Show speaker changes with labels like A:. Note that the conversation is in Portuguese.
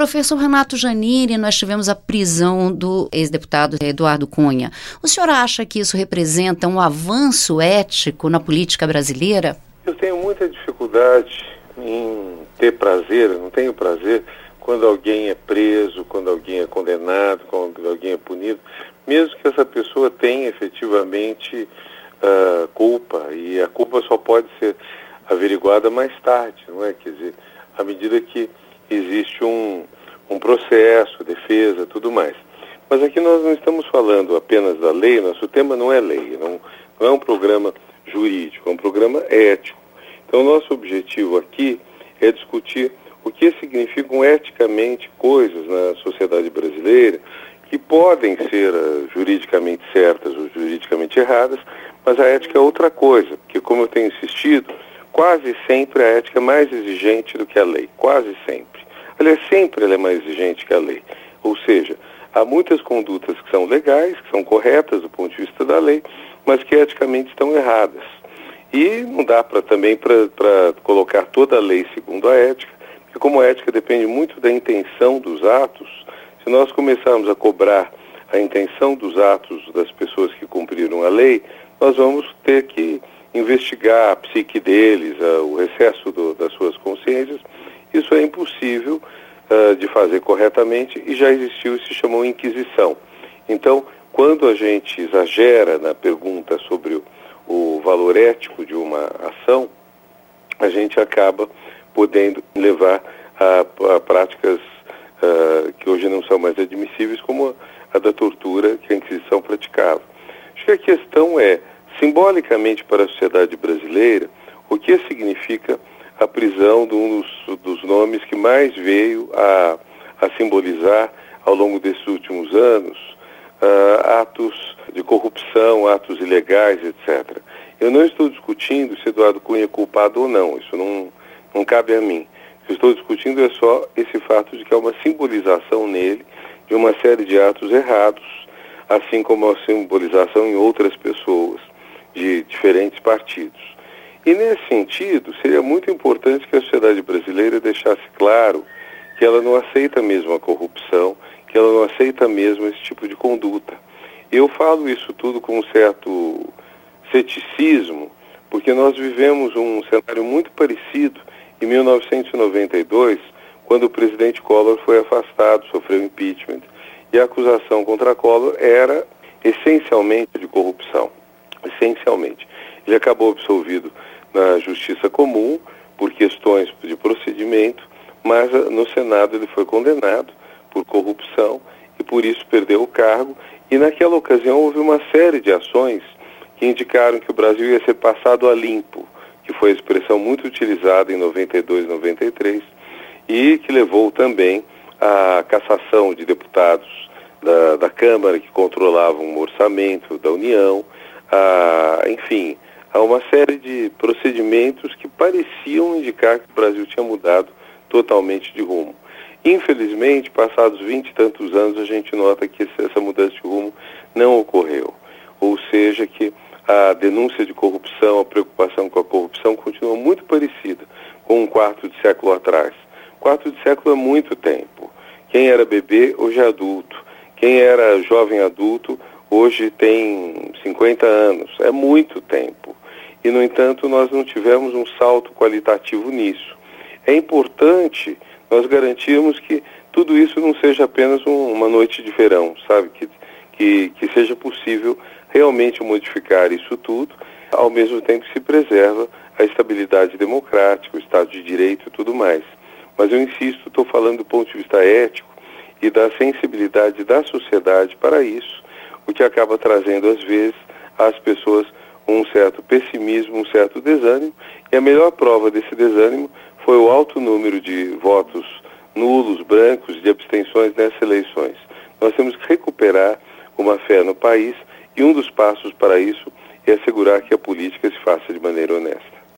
A: Professor Renato Giannini, nós tivemos a prisão do ex-deputado Eduardo Cunha. O senhor acha que isso representa um avanço ético na política brasileira?
B: Eu tenho muita dificuldade em ter prazer, não tenho prazer quando alguém é preso, quando alguém é condenado, quando alguém é punido, mesmo que essa pessoa tenha efetivamente culpa, e a culpa só pode ser averiguada mais tarde, não é? Quer dizer, à medida que existe um processo, defesa, tudo mais. Mas aqui nós não estamos falando apenas da lei, nosso tema não é lei, não é um programa jurídico, é um programa ético. Então, nosso objetivo aqui é discutir o que significam eticamente coisas na sociedade brasileira que podem ser juridicamente certas ou juridicamente erradas, mas a ética é outra coisa, porque, como eu tenho insistido, quase sempre a ética é mais exigente do que a lei, quase sempre. Aliás, sempre ela é mais exigente que a lei. Ou seja, há muitas condutas que são legais, que são corretas do ponto de vista da lei, mas que eticamente estão erradas. E não dá também para colocar toda a lei segundo a ética, porque como a ética depende muito da intenção dos atos, se nós começarmos a cobrar a intenção dos atos das pessoas que cumpriram a lei, nós vamos ter que investigar a psique deles, o recesso das suas consciências. Isso é impossível de fazer corretamente e já existiu e se chamou Inquisição. Então, quando a gente exagera na pergunta sobre o valor ético de uma ação, a gente acaba podendo levar a práticas que hoje não são mais admissíveis, como a da tortura que a Inquisição praticava. Acho que a questão é, simbolicamente para a sociedade brasileira, o que significa a prisão de um dos nomes que mais veio a simbolizar, ao longo desses últimos anos, atos de corrupção, atos ilegais, etc. Eu não estou discutindo se Eduardo Cunha é culpado ou não, isso não cabe a mim. O que eu estou discutindo é só esse fato de que há uma simbolização nele de uma série de atos errados, assim como a simbolização em outras pessoas de diferentes partidos. E nesse sentido, seria muito importante que a sociedade brasileira deixasse claro que ela não aceita mesmo a corrupção, que ela não aceita mesmo esse tipo de conduta. Eu falo isso tudo com um certo ceticismo, porque nós vivemos um cenário muito parecido em 1992, quando o presidente Collor foi afastado, sofreu impeachment, e a acusação contra Collor era essencialmente de corrupção, essencialmente. Ele acabou absolvido na Justiça Comum por questões de procedimento, mas no Senado ele foi condenado por corrupção e por isso perdeu o cargo. E naquela ocasião houve uma série de ações que indicaram que o Brasil ia ser passado a limpo, que foi a expressão muito utilizada em 92, 93, e que levou também à cassação de deputados da Câmara que controlavam o orçamento da União, enfim, há uma série de procedimentos que pareciam indicar que o Brasil tinha mudado totalmente de rumo. Infelizmente, passados 20 e tantos anos, a gente nota que essa mudança de rumo não ocorreu. Ou seja, que a denúncia de corrupção, a preocupação com a corrupção continua muito parecida com um quarto de século atrás. Quarto de século é muito tempo. Quem era bebê, hoje é adulto. Quem era jovem adulto, hoje tem 50 anos. É muito tempo. E, no entanto, nós não tivemos um salto qualitativo nisso. É importante nós garantirmos que tudo isso não seja apenas uma noite de verão, sabe? Que seja possível realmente modificar isso tudo, ao mesmo tempo que se preserva a estabilidade democrática, o Estado de Direito e tudo mais. Mas eu insisto, estou falando do ponto de vista ético e da sensibilidade da sociedade para isso, o que acaba trazendo, às vezes, às pessoas um certo pessimismo, um certo desânimo, e a melhor prova desse desânimo foi o alto número de votos nulos, brancos, de abstenções nessas eleições. Nós temos que recuperar uma fé no país, e um dos passos para isso é assegurar que a política se faça de maneira honesta.